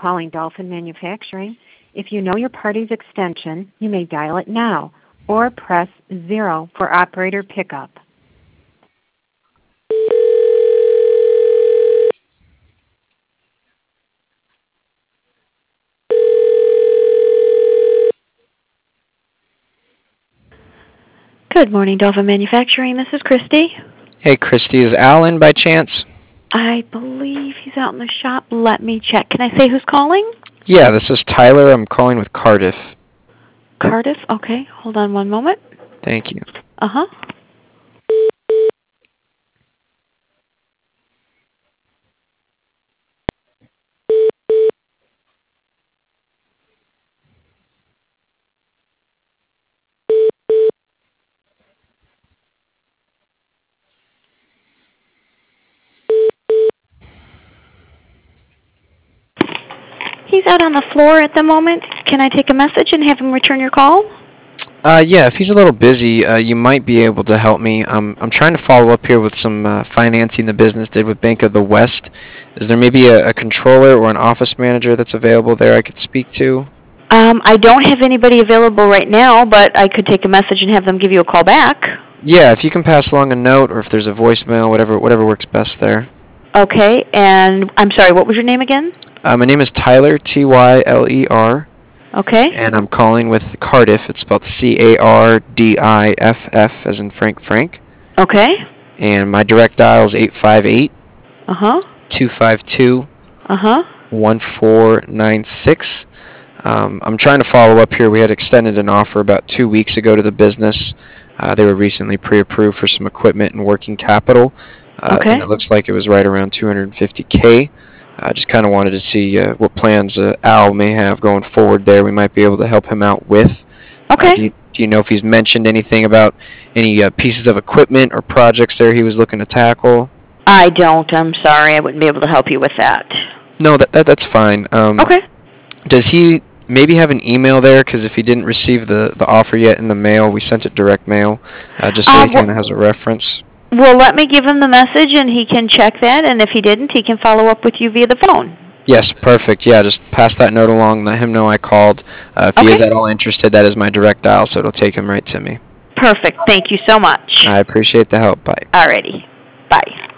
calling Dolphin Manufacturing. If you know your party's extension, you may dial it now or press 0 for operator pickup. Good morning, Dolphin Manufacturing. This is Christy. Hey, Christy, is Al in by chance? I believe he's out in the shop. Let me check. Can I say who's calling? Yeah, this is Tyler. I'm calling with Cardiff. Cardiff? Okay. Hold on one moment. Thank you. Uh-huh. He's out on the floor at the moment. Can I take a message and have him return your call? Yeah, if he's a little busy, you might be able to help me. I'm trying to follow up here with some financing the business did with Bank of the West. Is there maybe a controller or an office manager that's available there I could speak to? I don't have anybody available right now, but I could take a message and have them give you a call back. Yeah, if you can pass along a note or if there's a voicemail, whatever works best there. Okay, and I'm sorry, what was your name again? My name is Tyler, Tyler. Okay. And I'm calling with Cardiff. It's spelled Cardiff, as in Frank. Okay. And my direct dial is 858 Uh-huh. 252 Uh-huh. 1496. I'm trying to follow up here. We had extended an offer about 2 weeks ago to the business. They were recently pre-approved for some equipment and working capital. Okay. And it looks like it was right around $250K. I just kind of wanted to see what plans Al may have going forward there. We might be able to help him out with. Okay. Do you know if he's mentioned anything about any pieces of equipment or projects there he was looking to tackle? I don't. I'm sorry. I wouldn't be able to help you with that. No, that's fine. Okay. Does he maybe have an email there? Because if he didn't receive the offer yet in the mail, we sent it direct mail, just so he kind of has a reference. Well, let me give him the message, and he can check that, and if he didn't, he can follow up with you via the phone. Yes, perfect. Yeah, just pass that note along. Let him know I called. If he is at all interested, that is my direct dial, so it'll take him right to me. Perfect. Thank you so much. I appreciate the help. Bye. Alrighty. Bye.